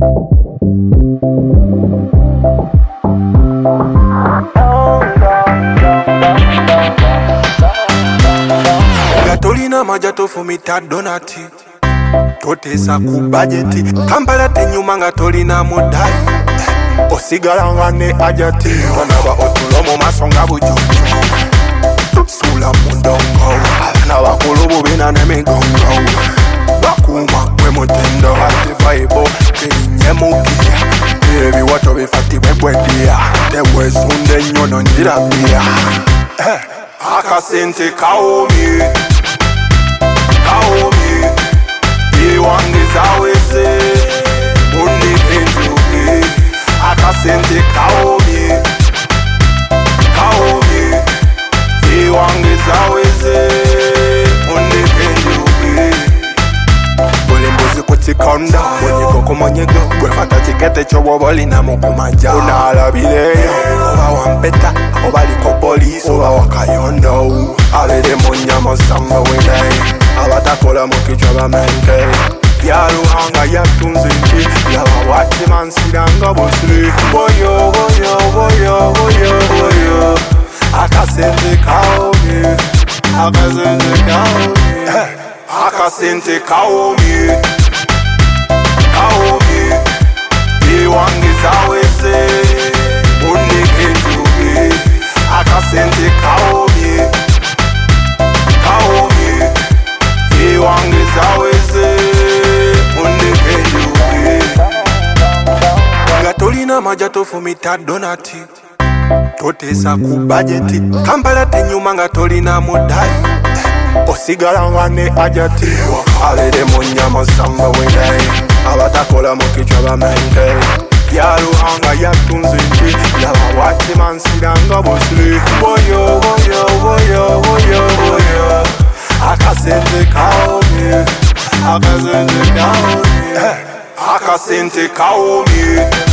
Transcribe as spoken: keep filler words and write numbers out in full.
Gatolina majato fumita donati totesa ku budgeti Kampala tenyuma nga tolina mudai osigala ngane ajati onaba otulomo masonga bujuju sula mundongo abana bakulu bubina nemigongo bakuma kwe mutendo ati vibe tenyemukira ebiwato bifati bweddia tebwesunde nyono njirabia akasente kaomi kaomi iwangiza wese unikenjuki akasente kaomi kaomi iwangiza wese unikenjuki bulimbuzi kutsikonda munyigoko munyego gwefata chikete choboboli na mukumanja unalabileyo oba wampeta oba liko polisi oba wakayondo abere munyamo samba wedai abatakola mukichwa bamenke yaruhanga yatunze nti yabawati mansiranga bosiri boyo boyo boyo boyo boyo akasente kaomi akasente kaomi akasente kaomi kaomi iwangiza wese unikenjuki akasente kaomi kaomi iwangiza wese unikenjuki gatolina majato fumita donati totesa ku budgeti Kampala tenyuma nga tolina mudai osigala ngane ajati abere munyama samba wedai abatakola mukichwa bamenke yaruhanga yatunze nti yabawati mansiranga bosiri boyo boyo boyo boyo boyo akasente kaomi akasente kaomi akasente kaomi